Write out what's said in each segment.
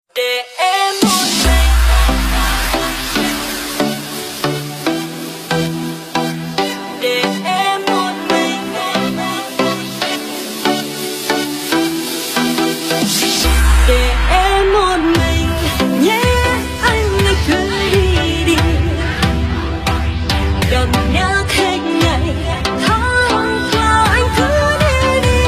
để em một mình, để em một mình, để em một mình nhé, anh hãy cứ đi đi, đừng nhớ hết ngày tháng qua anh cứ đi đi,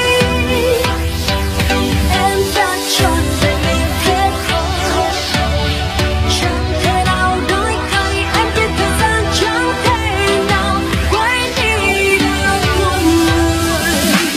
em đã chọn về mình thế thôi, chẳng thể nào đổi thay em biết thời gian chẳng thể nào quên đi được một người.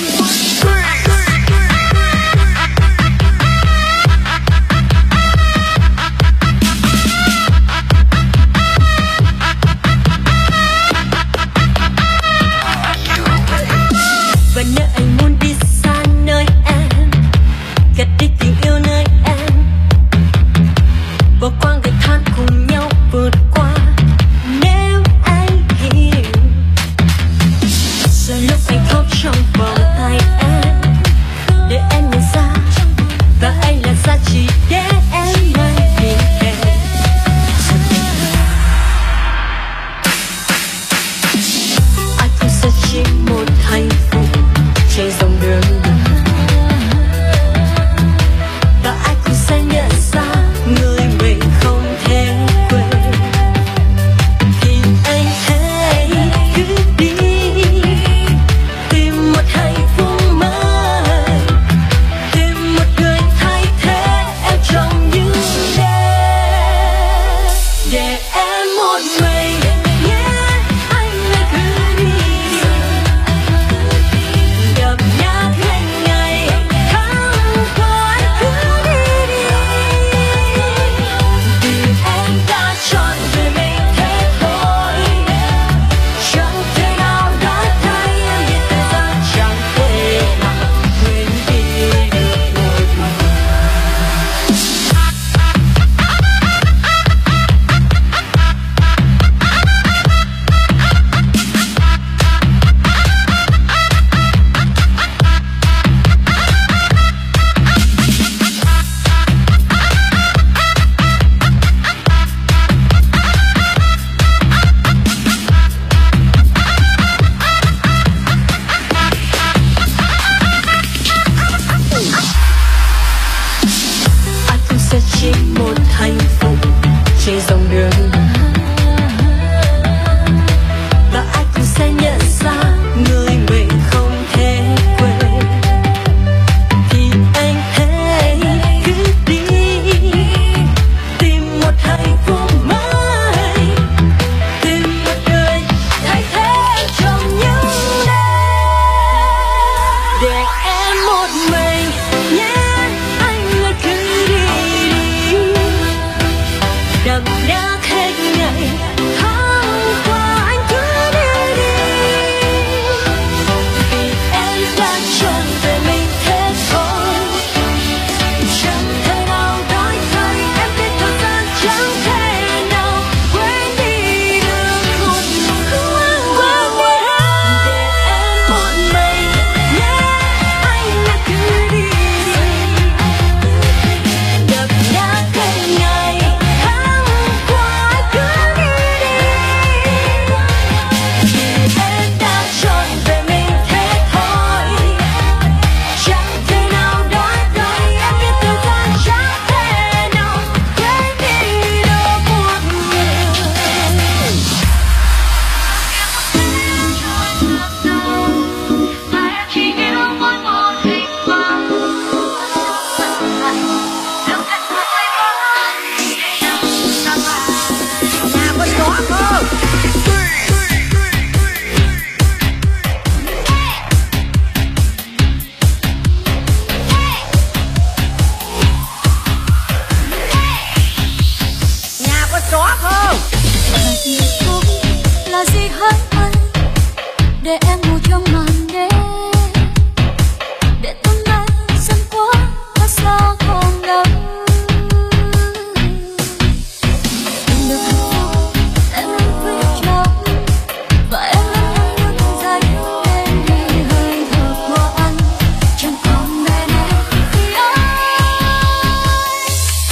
Và nếu anh muốn đi xa nơi em, cất đi tình yêu nơi em, bỏ qua ngày tháng cùng nhau vượt qua. Nếu anh hiểu giờ lúc anh khóc trong vòng tay em, để em nhận ra và anh là giá trị để em mãi đi theo. Ai cũng sẽ chỉ một hạnh phúc trên dòng đường, và ai cũng sẽ nhận ra người mình không thể quên. Thì anh hãy cứ đi tìm một hạnh phúc mới, tìm một người thay thế em trong những đêm, để em một mình nhé, anh hãy cứ đi đi, đập nát hết ngày tháng qua anh cứ đi đi, vì em đã chọn về mình thế thôi, chẳng thể nào đổi thay em biết thời gian chẳng thể nào quên đi được một người. Ai cũng sẽ chỉ một hạnh phúc trên dòng đường, và ai cũng sẽ nhận ra người mình không thể quên. Thì anh hãy cứ đi tìm một hạnh phúc mới, tìm một người thay thế trong những đêm, để em một mình nhé, anh hãy cứ đi đi, đập nát hết ngày tháng qua anh cứ đi đi, vì em đã chọn về mình thế thôi, chẳng thể nào đổi thay em biết thời gian chẳng thể nào quên đi được một người. Để em một mình nhé, anh hãy cứ đi đi, đập nát hết ngày tháng qua anh cứ đi đi, vì em đã chọn về mình thế thôi, chẳng thể nào đổi thay em biết thời gian chẳng thể nào quên đi được một người. Mà em chỉ yêu mỗi một mình mà, nếu thật sự hay quá thì hãy nắm chặt lại. Nhà có gió không? Nhà có gió không? Hạnh phúc là gì hỡi anh, để em ngủ trong màn đêm, để tương lai dần qua thật xa không đâu. Em được hạnh phúc, em luôn quý trọng, và em luôn luôn dành em đi hơi thở của anh, chẳng còn nơi nào khi anh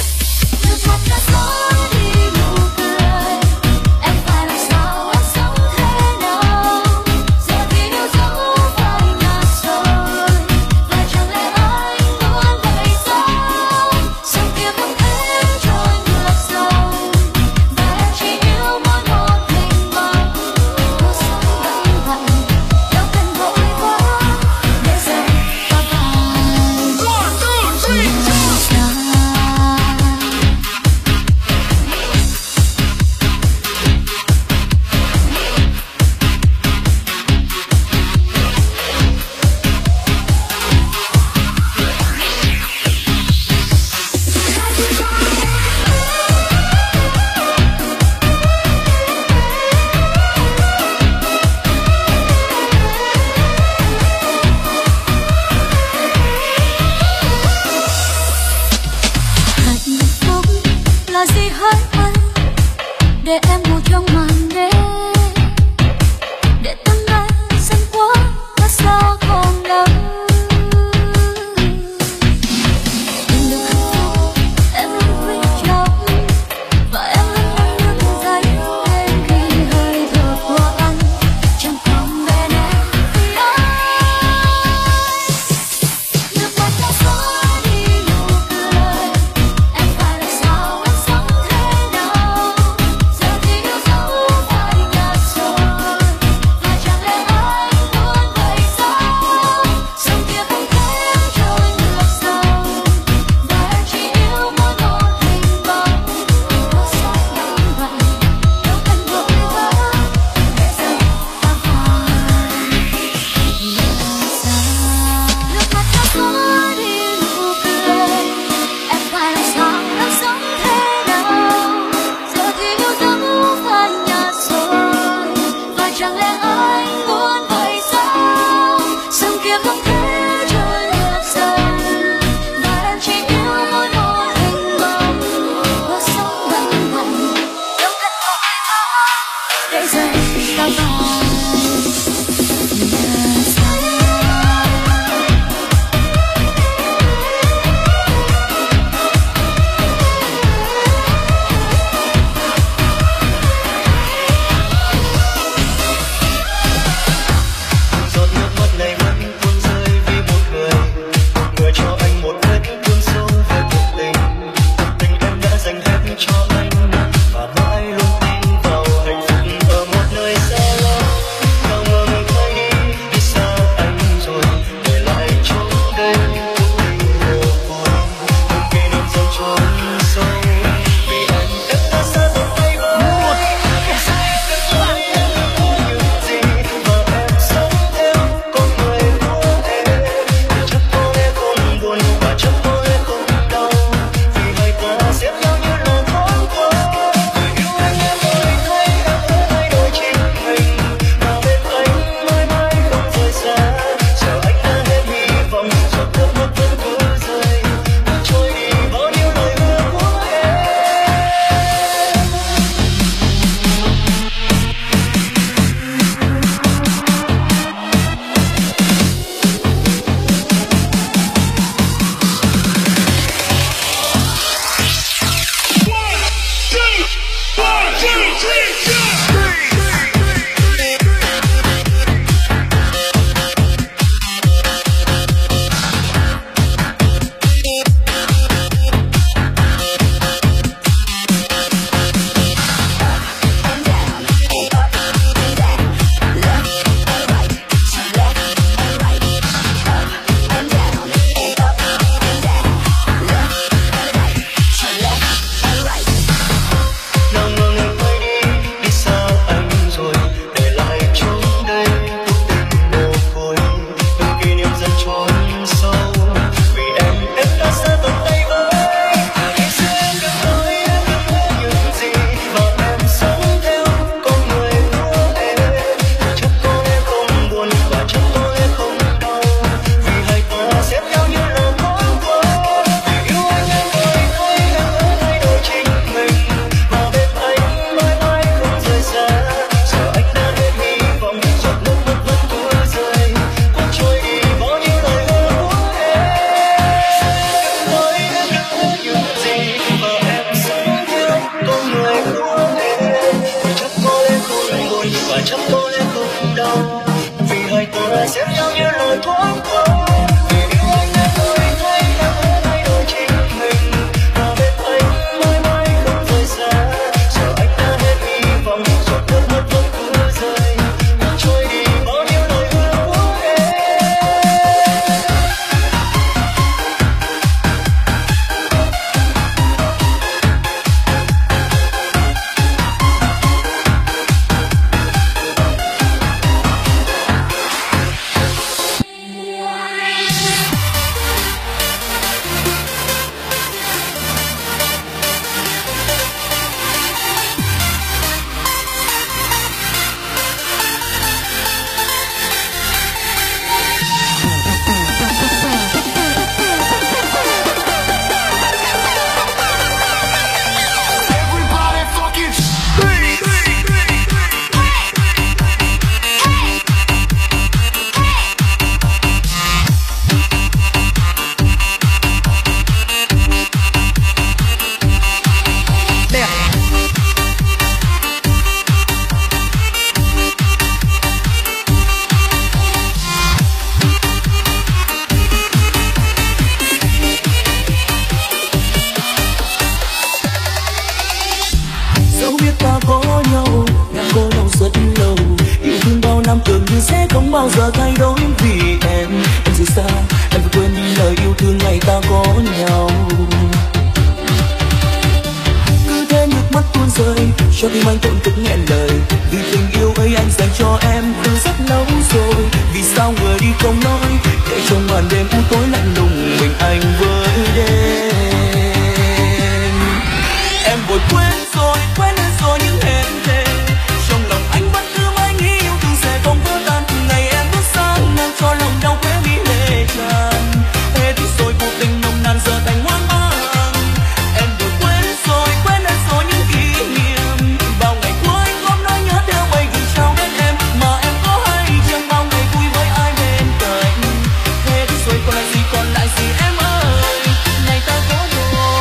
hỡi anh, để em ngủ trong màn đêm, để tương lai xanh quá quá xa không đâu. Tìm được hạnh phúc em luôn quý trọng, và em luôn luôn luôn dõi đến khi hơi thở của anh chẳng còn bên em. Nước mắt đã xóa đi nụ cười, em phải làm sao em sống thế nào, giờ thì yêu dấu phải sẽ không bao giờ thay đổi vì em rời xa, em phải quên đi lời yêu thương ngày ta có nhau. Cứ thế nước mắt tuôn rơi cho tim anh tổn thức nghẹn lời, vì tình yêu ấy anh dành cho em từ rất lâu rồi. Vì sao người đi không nói, để trong màn đêm u tối lạnh lùng mình anh với đêm. Em vội quên rồi, quên hết rồi những hẹn thề, trong lòng anh vẫn cứ mãi nghĩ yêu thương sẽ không vỡ tan. Ngày em bước sang ngang cho lòng đau khóe mi lệ tràn, thế thì rồi cuộc tình nồng nàn giờ thành hoang mang. Em vội quên rồi, quên hết rồi những kỷ niệm, bao ngày cuối anh ôm nỗi nhớ theo mây gửi trao đến em, mà em có hay chẳng bao ngày vui với ai bên cạnh. Thế thì rồi còn lại gì, còn lại gì em ơi, ngày ta có rồi.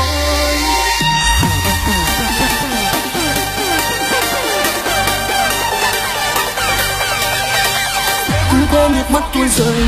Cứ thế nước mắt tuôn rơi.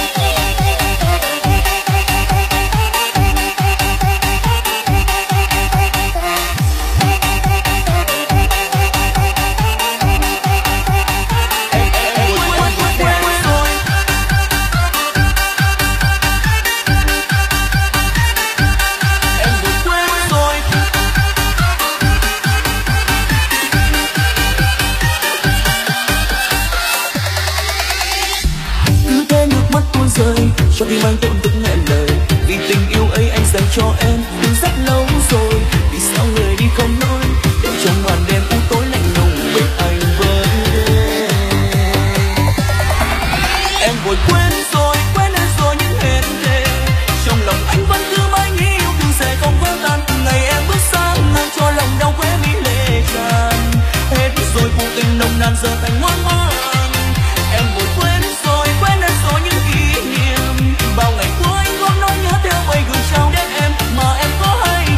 Cho tim anh tổn thức nghẹn lời, vì tình yêu ấy anh dành cho em từ rất lâu rồi. Vì sao người đi không nói, để trong màn đêm u tối lạnh lùng bên anh với đêm. Em vội quên rồi, quên hết rồi những hẹn thề, trong lòng anh vẫn cứ mãi nghĩ yêu thương sẽ không vỡ tan. Ngày em bước sang ngang cho lòng đau khóe mi lệ tràn, hết rồi cuộc tình nồng nàn giờ thành hoang mang. Em vội quên rồi, quên hết rồi những kỷ niệm, bao ngày cuối anh ôm nỗi nhớ theo mây gửi trao đến em, mà em có hay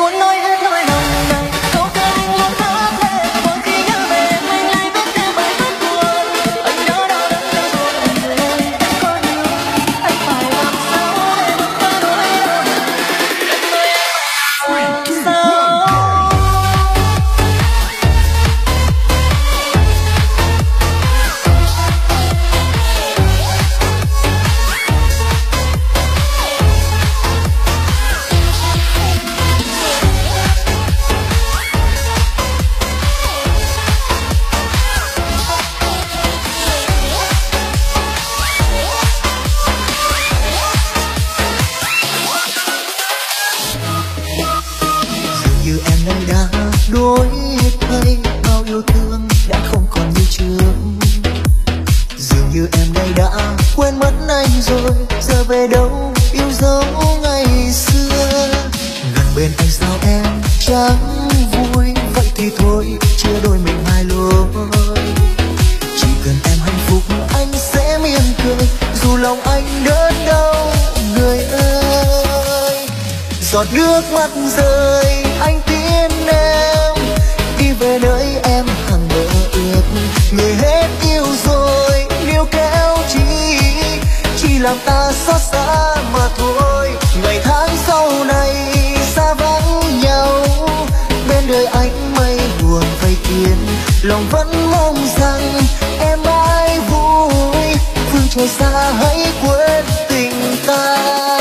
muốn nói hết nỗi lòng này, câu ca anh muốn hát lên. Mỗi khi nhớ về em anh lại viết thêm bài hát buồn. Anh nhớ đau đớn cho rồi người ơi, em có điều anh phải làm sao để vượt qua nỗi đau này. Em ơi em làm sao? Dường như em nay đã đổi thay, bao yêu thương đã không còn như trước. Dường như em nay đã quên mất anh rồi, giờ về đâu yêu dấu ngày xưa. Gần bên anh sao em chẳng vui, vậy thì thôi chia đôi mình hai lối. Chỉ cần em hạnh phúc anh sẽ mỉm cười, dù lòng anh đớn đau người ơi. Giọt nước mắt rơi anh tin em, đi về nơi em hằng mơ ước. Người hết yêu rồi níu kéo chỉ làm ta xót xa mà thôi. Ngày tháng sau này xa vắng nhau, bên đời anh mây buồn vây kín. Lòng vẫn mong rằng em mãi vui, phương trời xa hãy quên tình ta.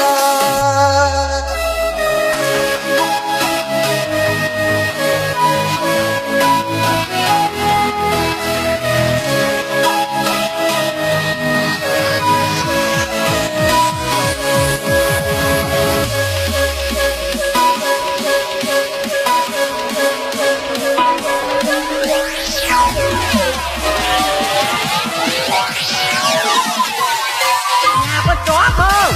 Có chó không?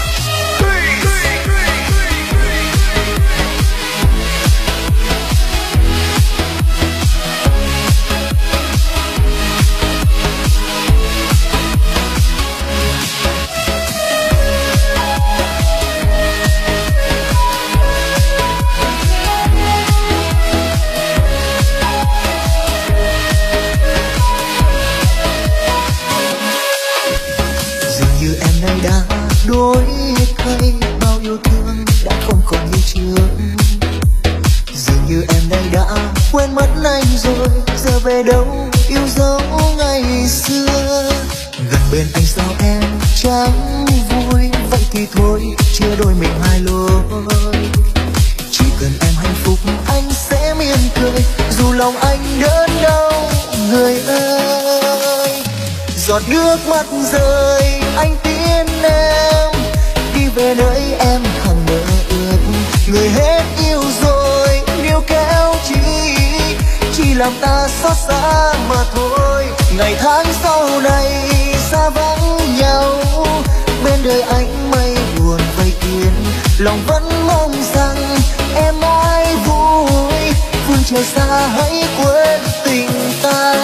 Dường như em nay đã đổi thay, bao yêu thương đã không còn như trước. Dường như em nay đã quên mất anh rồi, giờ về đâu yêu dấu ngày xưa. Gần bên anh sao em chẳng vui, vậy thì thôi chia đôi mình hai lối. Chỉ cần em hạnh phúc anh sẽ mỉm cười, dù lòng anh đớn đau người ơi. Giọt nước mắt rơi anh tin em, đi về nơi em hằng mơ ước. Người hết yêu rồi níu kéo chỉ làm ta xót xa mà thôi. Ngày tháng sau này xa vắng nhau, bên đời anh mây buồn vây kín. Lòng vẫn mong rằng em mãi vui, phương trời xa hãy quên tình ta.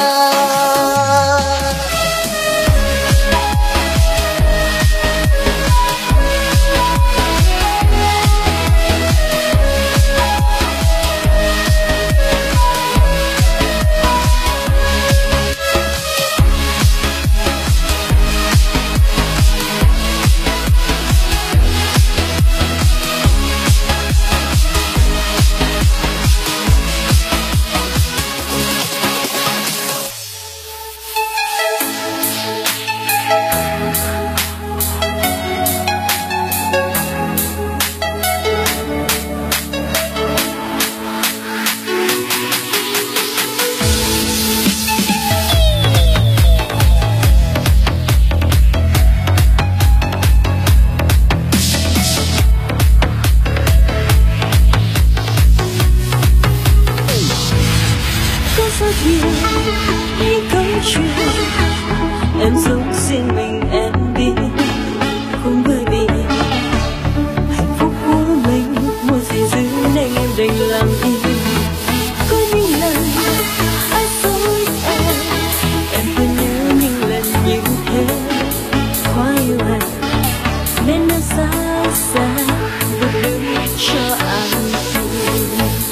rất nhiều những câu chuyện em sống riêng mình em biết, không bởi vì hạnh phúc của mình muốn gì giữ nên em đành làm im. Có những lần ai dối em quên nhớ những lần như thế, quá yêu anh nên đã xa xa bước đứng cho anh.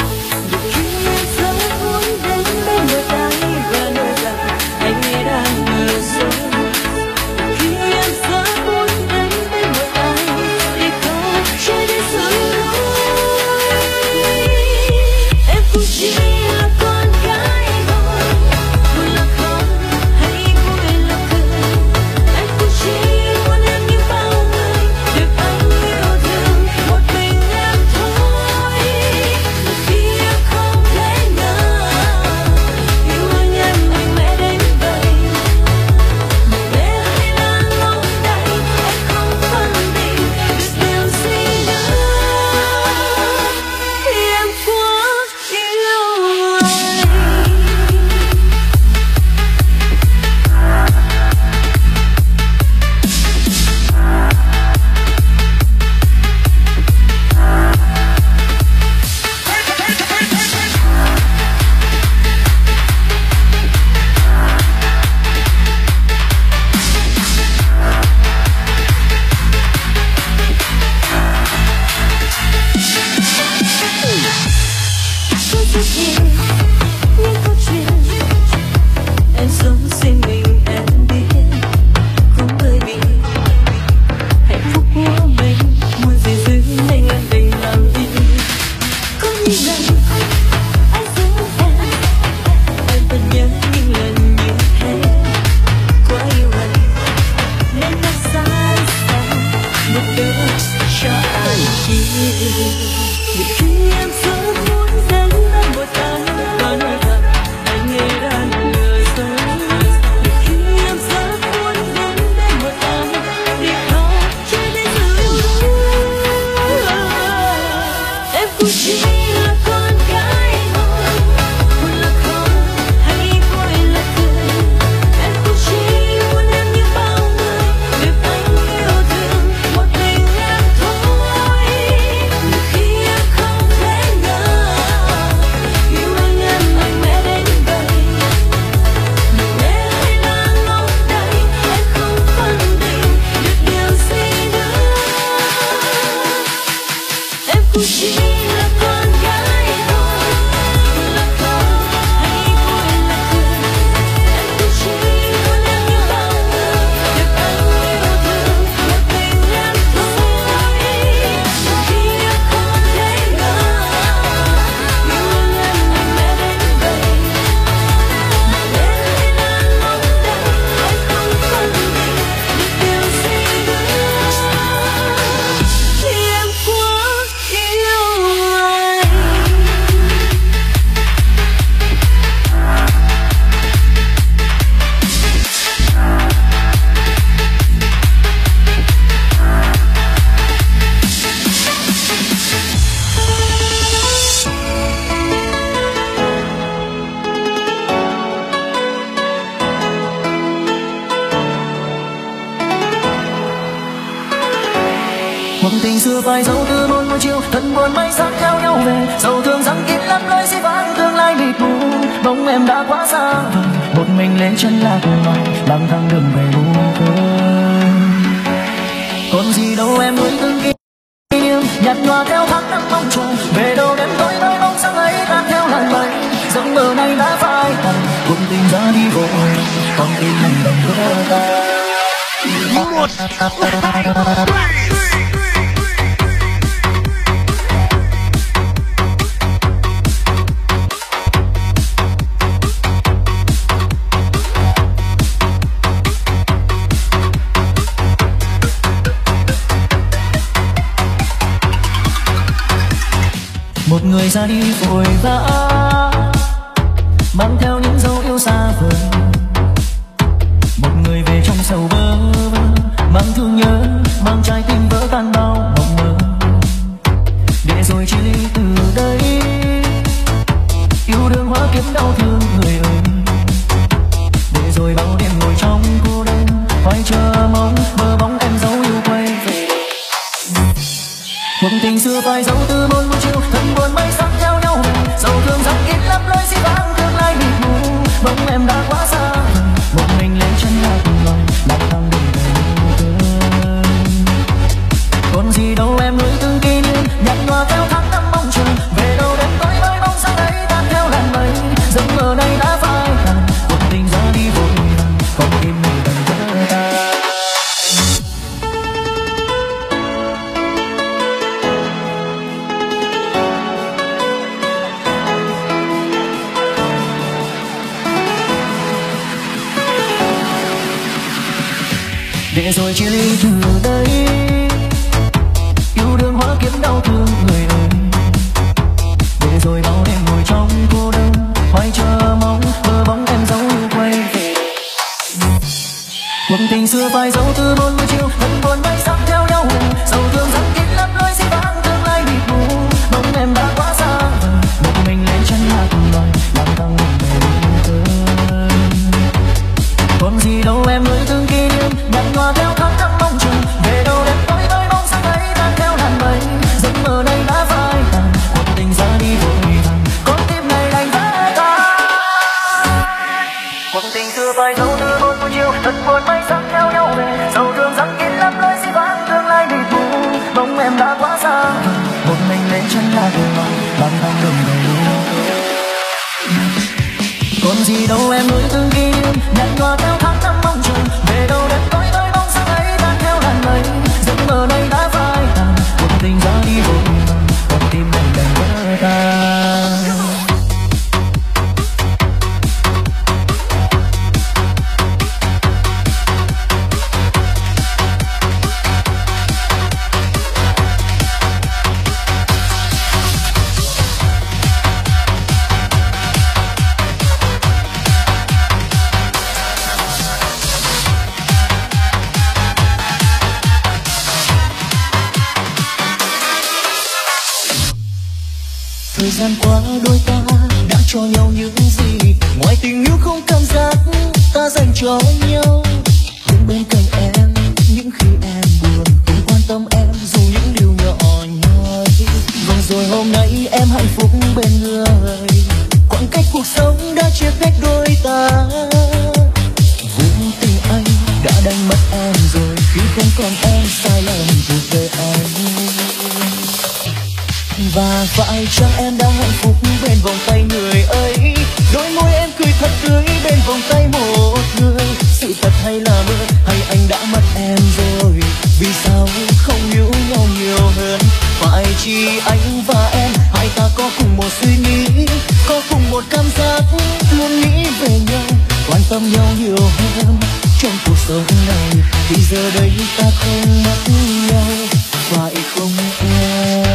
lần anh giữ em thật nhớ những lần như thế quá yêu anh nên đã sẵn sàng một đời cho anh chi. Vì khi em rất muốn dẫn anh một tháng có nói thật anh nghĩ ra lừa dối. Vì khi em rất muốn dẫn đến một tháng thì không chỉ để giữ em cũng chỉ là con gái thôi, buồn là không hay vui là cười. Em cũng chỉ muốn em như bao người được anh yêu thương một mình em thôi. Nhưng khi em không thể ngờ yêu anh mạnh mẽ đến vậy, nhưng em hay đang ngóng đây em không phân định được điều gì nữa. Em cũng chỉ là con gái thôi, buồn là không hay vui là cười. Em cũng chỉ muốn em như bao người được anh yêu thương một mình em thôi. Nhưng khi em không thể ngờ yêu anh mạnh mẽ đến vậy, nhưng em hay đang ngóng đây em không phân định được điều gì nữa. Thì em quá yêu anh. Cuộc tình xưa phai dấu từ một buổi chiều, thân buồn mây sắc theo nhau về, sầu thương rằng kín lắm lối xi vắng tương lai mịt mù. Bóng em đã quá xa vời, một mình lên chân lạc loài, lang thang đường về u cơ. Còn gì đâu em nuối từng kỷ niệm, nhạt nhòa theo tháng năm mong chờ. Về đâu đêm tối với bóng sáng ấy tan theo làn mây, giấc mơ này đã phai tàn, cuộc tình ra đi vội, con tim mình đành vỡ tan. Một người ra đi vội vã, mang theo những dấu yêu xa vời. Một người về trong sầu bơ vơ, mang thương nhớ, mang trái tim vỡ tan bao mộng mơ. Để rồi chia ly từ đây, yêu đương hóa kiếp đau thương người ơi. Để rồi bao đêm ngồi trong cô đơn, hoài chờ mong mơ bóng em dấu yêu quay về. Cuộc tình xưa phai dấu từ một buổi chiều, thân buồn mây sắc theo nhau về, sầu thương rằng kín lắm lối xi vắng tương lai mịt mù. Bóng em đã quá xa vời, một mình lên chân lạc loài, lang thang đường về u cơ. Còn gì đâu em nuối từng kỷ niệm, nhạt nhòa theo tháng năm mong chờ. Về đâu đêm tối với bóng sáng ấy tan theo làn mây, giấc mơ này đã phai tàn, cuộc tình ra đi vội vàng, con tim mình đành vỡ tan. Để rồi chia ly từ đây, yêu đương hóa kiếp đau thương người ơi. Để rồi bao đêm ngồi trong cô đơn, hoài chờ mong mơ bóng em dấu yêu quay về. Cuộc tình xưa phai dấu từ một buổi chiều, thân buồn mây sắc theo nhau về, sầu thương rằng kín lắm lối xi vắng tương lai mịt mù. Bóng em đã quá xa vời, một mình lên chân lạc loài, lang thang đường về u cơ. Còn gì đâu em nuối từng kỷ niệm, nhạt nhòa theo tháng năm mong chờ. Về đâu đêm tối với bóng sáng ấy tan theo làn mây, giấc mơ này đã phai tàn, cuộc tình ra đi vội vàng, con tim này đành vỡ tan. Cuộc tình xưa phai dấu từ một buổi chiều, thân buồn mây sắc theo nhau về, sầu thương rằng kín lắm lối xi vắng tương lai mịt mù. Bóng em đã quá xa vời, một mình lên chân lạc loài, lang thang đường về u cơ. Còn gì đâu em nuối từng kỷ niệm, nhạt nhòa theo tháng năm mong chờ. Về đâu đêm tối với bóng sáng ấy tan theo làn mây, giấc mơ này đã phai tàn, cuộc tình ra đi vội vàng, con tim mình đành vỡ tan. Thời gian qua đôi ta đã cho nhau những gì, ngoài tình yêu không cảm giác ta dành cho nhau. Không bên cạnh em những khi em buồn, không quan tâm em dù những điều nhỏ nhoi. Vâng rồi hôm nay em hạnh phúc bên người, khoảng cách cuộc sống đã chia cách đôi ta. Vô tình anh đã đánh mất em rồi, khi không còn em sai lầm thuộc về anh. Và phải chăng em đang hạnh phúc bên vòng tay người ấy, đôi môi em cười thật tươi bên vòng tay một người. Sự thật hay là mơ, hay anh đã mất em rồi, vì sao không hiểu nhau nhiều hơn? Phải chỉ anh và em, hai ta có cùng một suy nghĩ, có cùng một cảm giác, luôn nghĩ về nhau, quan tâm nhau nhiều hơn trong cuộc sống này. Thì giờ đây ta không mất nhau, phải không em?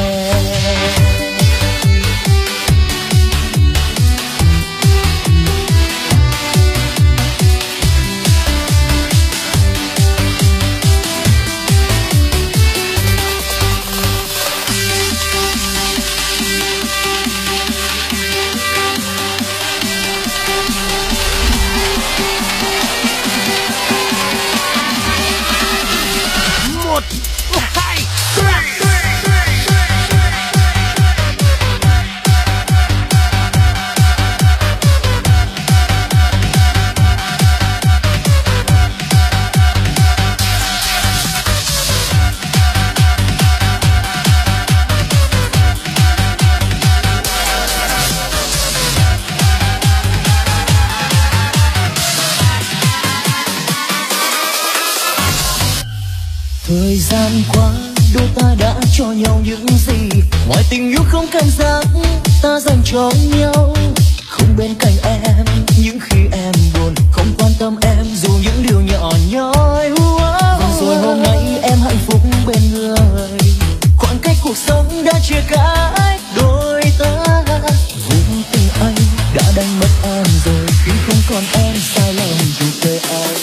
Thời gian qua đôi ta đã cho nhau những gì, ngoài tình yêu không cảm giác ta dành cho nhau. Không bên cạnh em những khi em buồn, không quan tâm em dù những điều nhỏ nhoi. Và rồi hôm nay em hạnh phúc bên người, khoảng cách cuộc sống đã chia cách đôi ta. Vô tình anh đã đánh mất em rồi, khi không còn em sai lầm thuộc về anh.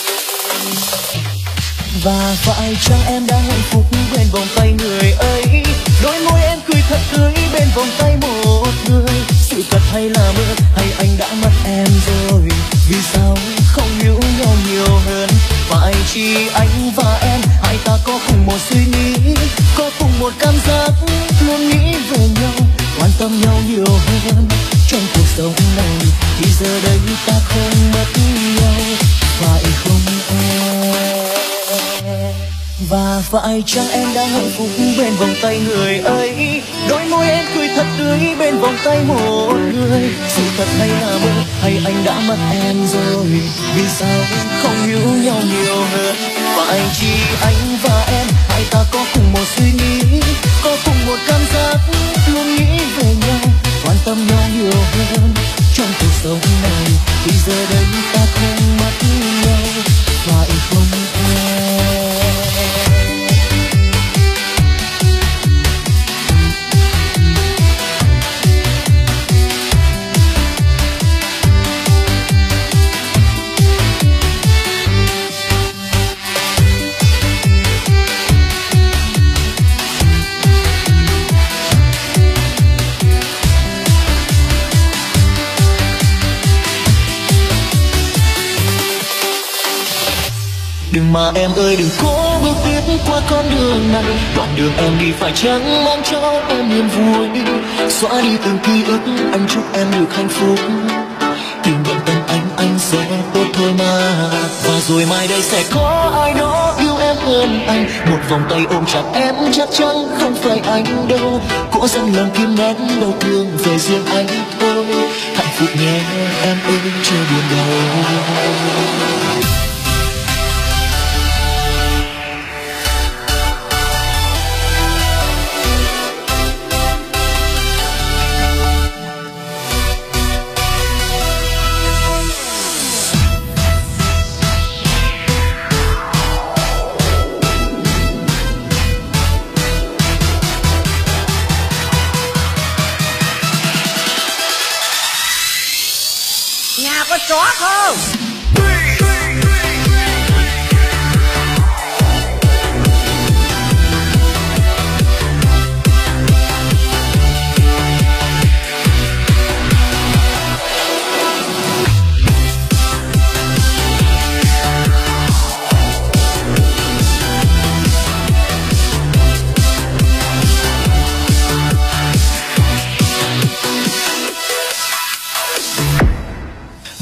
Và phải chăng em đang hạnh phúc bên vòng tay người ấy, đôi môi em cười thật tươi bên vòng tay một người. Sự thật hay là mơ, hay anh đã mất em rồi, vì sao không hiểu nhau nhiều hơn? Phải chỉ anh và em, hai ta có cùng một suy nghĩ, có cùng một cảm giác, luôn nghĩ về nhau, quan tâm nhau nhiều hơn trong cuộc sống này. Thì giờ đây ta không mất nhau, phải không em? Và phải chăng em đang hạnh phúc bên vòng tay người ấy, đôi môi em cười thật tươi bên vòng tay một người. Sự thật hay là mơ, hay anh đã mất em rồi, vì sao không hiểu nhau nhiều hơn? Phải chỉ anh và em, hai ta có cùng một suy nghĩ, có cùng một cảm giác, luôn nghĩ về nhau, quan tâm nhau nhiều hơn trong cuộc sống này. Thì giờ đây ta không mất nhau, phải không em? Đừng mà em ơi, đừng cố bước tiếp qua con đường này, đoạn đường em đi phải chăng mang cho em niềm vui. Xóa đi từng ký ức, anh chúc em được hạnh phúc. Tình nhận tâm anh sẽ tốt thôi mà. Và rồi mai đây sẽ có ai đó yêu em hơn anh, một vòng tay ôm chặt em chắc chắn không phải anh đâu. Cố dâng lòng kim nén đau thương về riêng anh thôi. Hạnh phúc nhé em ơi, chưa buồn đâu. Nhà có chó không?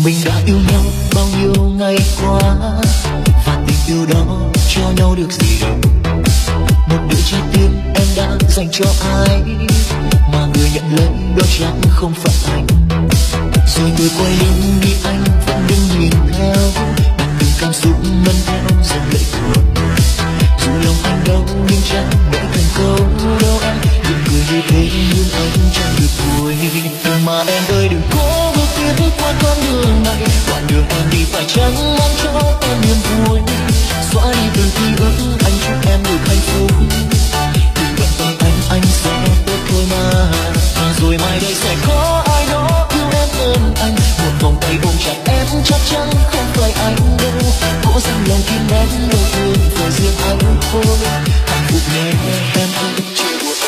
Mình đã yêu nhau bao nhiêu ngày qua, và tình yêu đó cho nhau được gì đâu. Một đứa trái tim em đã dành cho ai, mà người nhận lấy đó chẳng không phải anh. Rồi người quay lưng đi anh vẫn đứng nhìn theo, bằng từng cảm xúc mân theo dòng lệ tuôn. Dù lòng anh đau nhưng chẳng để thành câu đâu em. Đừng cười như thế nhưng anh chẳng được vui. Mà em ơi đừng cố bước tiếp qua con đường này, đoạn đường em đi phải chăng mang cho em niềm vui. Xóa đi từng ký ức, anh chúc em được hạnh phúc. Đừng bận tâm anh sẽ tốt thôi mà. Rồi mai đây sẽ có ai đó yêu em hơn anh. Một vòng tay ôm chặt em chắc chắn không phải anh đâu. Cố rằng lòng kim đen đau thương phải riêng anh thôi. Hạnh phúc nhé em ơi chưa buồn.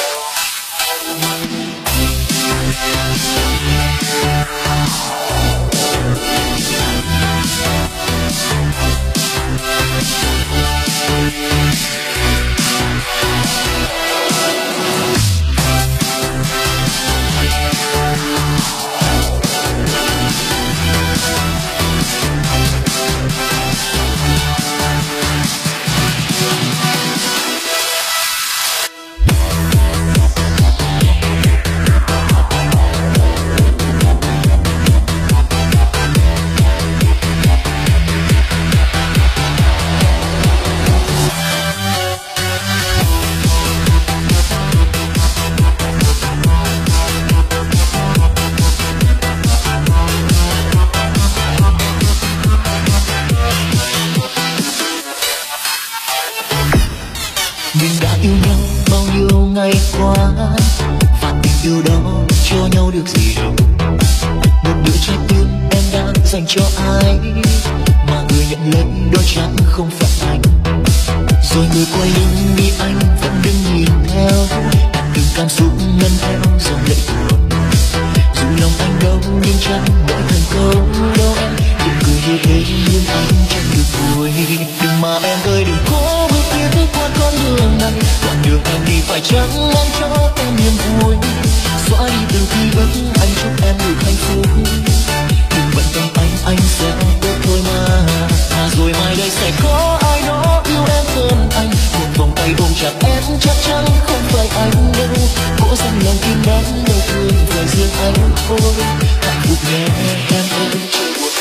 Mình đã yêu nhau bao nhiêu ngày qua, và tình yêu đó cho nhau được gì đâu. Một đứa trái tim em đã dành cho ai, mà người nhận lấy đó chẳng không phải anh. Rồi người quay lưng đi anh vẫn đứng nhìn theo, từng cảm xúc ngân theo dòng lệ tuôn. Dù lòng anh đau nhưng chẳng để thành câu đâu em. Đừng cười như thế nhưng anh chẳng được vui. Đừng mà em ơi đừng cố bước tiếp qua con đường này, đoạn đường em đi phải chăng mang cho em niềm vui. Xóa đi từ ký ức, anh chúc em được hạnh phúc. Đừng bận tâm anh sẽ tốt thôi mà. Rồi mai đây sẽ có ai đó yêu em hơn anh. Một vòng tay ôm chặt em chắc chắn không phải anh đâu. Cố rằng lòng kim đen đau thương phải riêng anh thôi. Hạnh phúc nhé em ơi chưa buồn.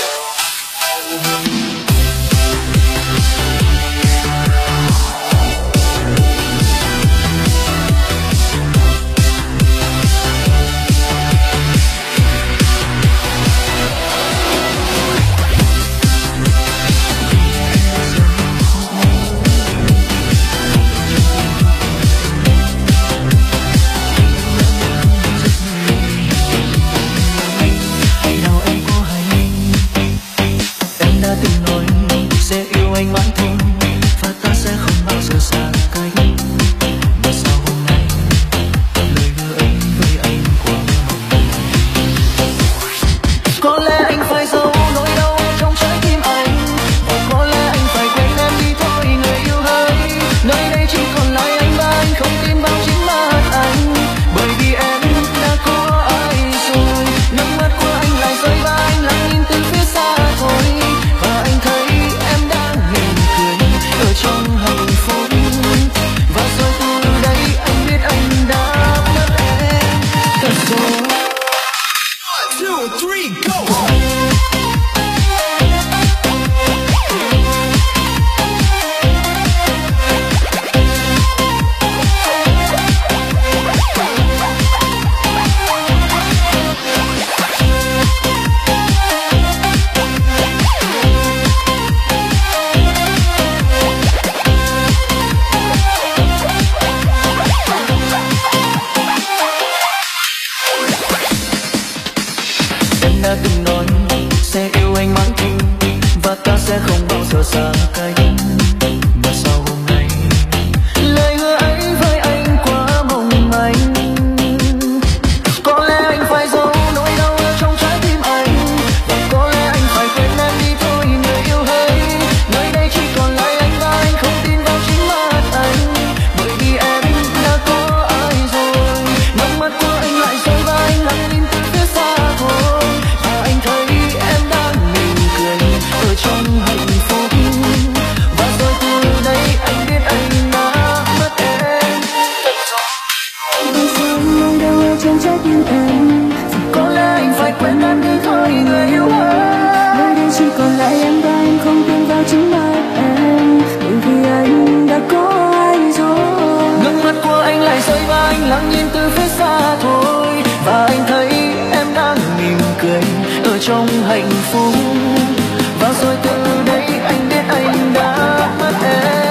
thoáng nhìn từ phía xa thôi, và anh thấy em đang mỉm cười ở trong hạnh phúc. Và rồi từ đây anh biết anh đã mất em.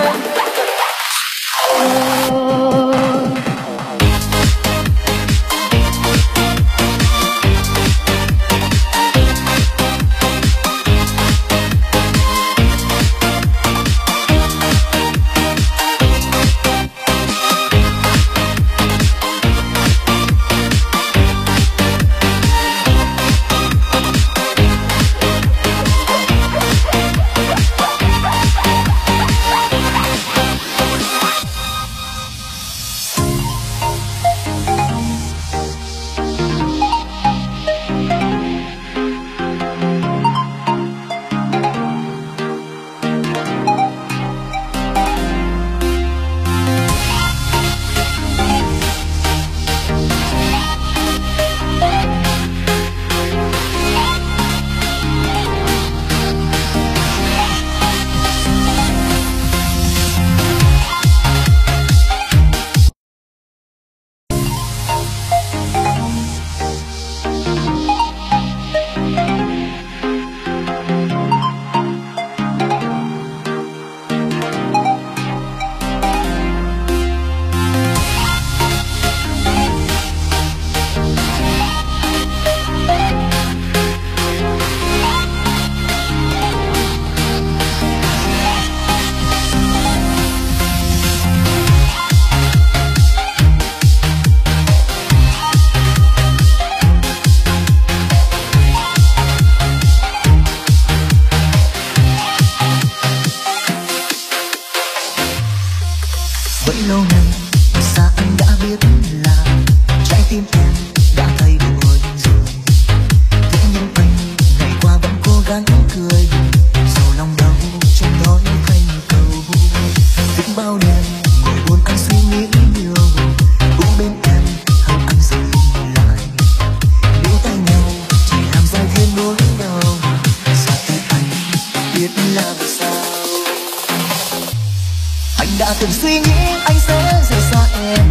từng suy nghĩ anh sẽ rời xa em,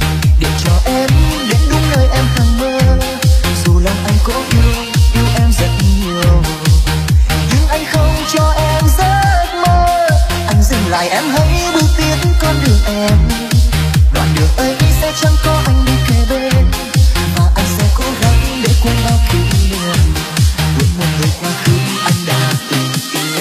để cho em đến đúng nơi em hằng mơ. Dù lòng anh có yêu em rất nhiều, nhưng anh không cho em giấc mơ. Anh dừng lại em hãy bước tiếp con đường em, đoạn đường ấy sẽ chẳng có anh đi kề bên, và anh sẽ cố gắng để quên bao kỷ niệm, quên một người quá khứ anh đã từng yêu.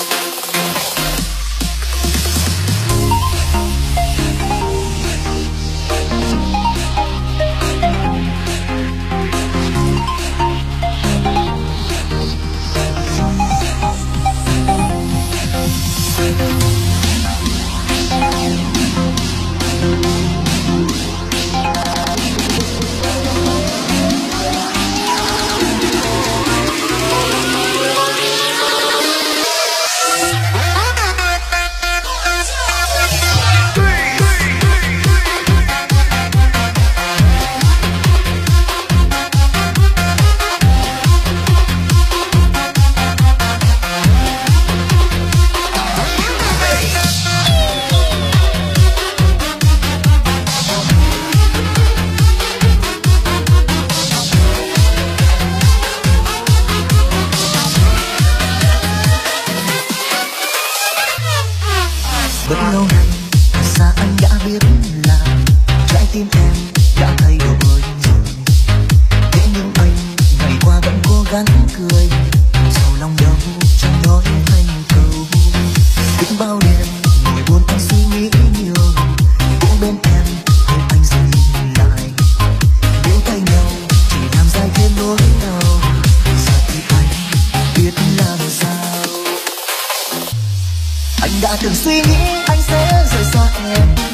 Vẫn lâu nay xa anh đã biết là trái tim em đã thay đổi rồi. Thế nhưng anh ngày qua vẫn cố gắng cười, sầu lòng đâu chẳng nói thành câu. Biết bao đêm ngồi buồn anh suy nghĩ nhiều, cũng bên em hay anh dừng lại. Nếu tay nhau chỉ làm dài thêm nỗi đau, giờ thì anh biết làm sao. Anh đã từng suy nghĩ anh sẽ rời xa em,